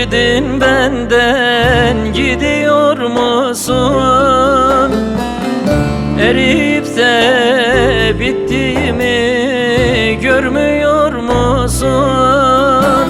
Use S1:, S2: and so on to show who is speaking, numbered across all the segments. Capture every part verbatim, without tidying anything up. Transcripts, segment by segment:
S1: sevdin benden gidiyor musun? Eriyip de bittiğimi görmüyor musun?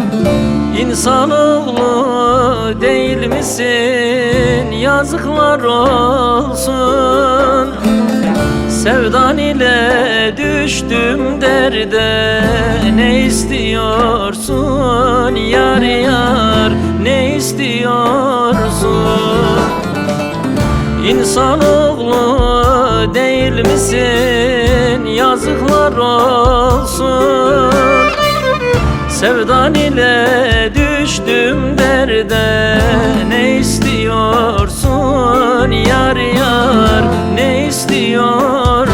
S1: İnsanoğlu değil misin? Yazıklar olsun. Sevdan ile düştüm derde, ne istiyorsun yar yar, ne istiyorsun? İnsanoğlu değil misin? Yazıklar olsun. Sevdan ile düştüm derde, ne istiyorsun yar yar, ne istiyorsun?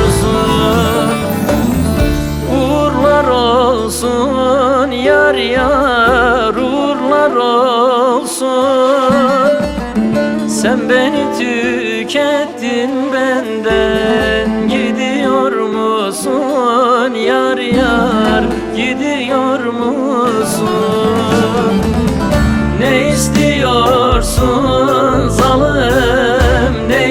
S1: Uğurlar olsun yar yar, uğurlar olsun. Sen beni tükettin benden gidiyor musun yar yar, gidiyor musun? Ne istiyorsun zalim, ne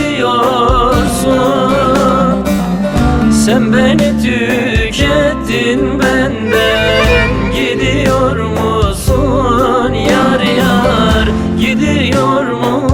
S1: istiyorsun? Sen beni tükettin benden gidiyor musun yar yar, gidiyor musun?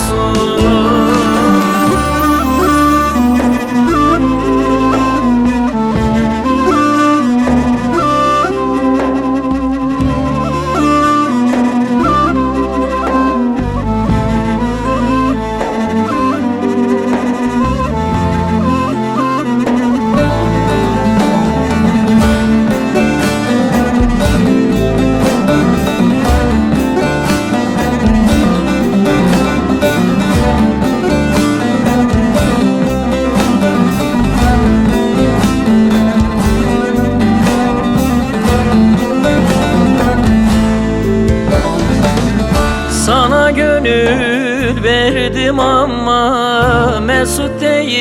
S1: Sana gönül verdim ama mesut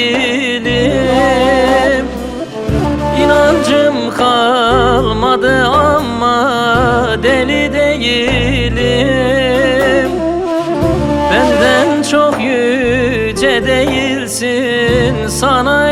S1: değilim. İnancım kalmadı ama deli değilim. Benden çok yüce değilsin, sana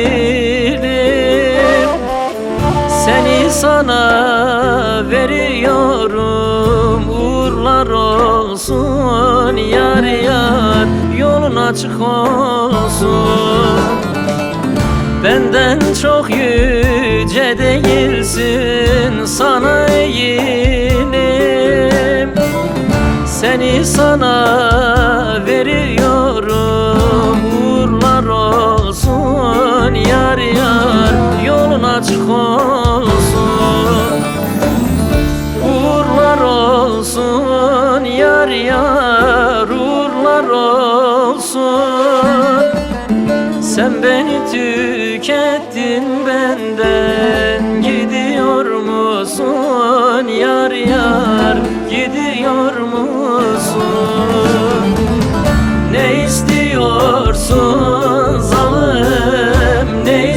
S1: eğilim. Seni sana veriyorum, uğurlar olsun yar yar, yolun açık olsun. Benden çok yüce değilsin, sana eğilim. Seni sana veriyorum, uğurlar olsun yar yar, yolun açık olsun. Uğurlar olsun yar yar, uğurlar olsun. Sen beni tükettin benden gidiyor musun yar yar, gidiyor musun? Ne istiyorsun zalim, ne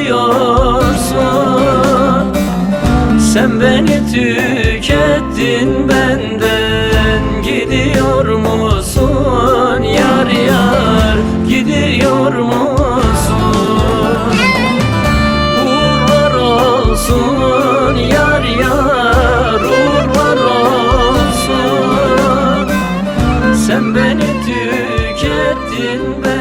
S1: istiyorsun? Sen beni tükettin benden gidiyor musun yar yar, gidiyor musun? Uğurlar olsun yar yar, uğurlar olsun. Sen beni tükettin benden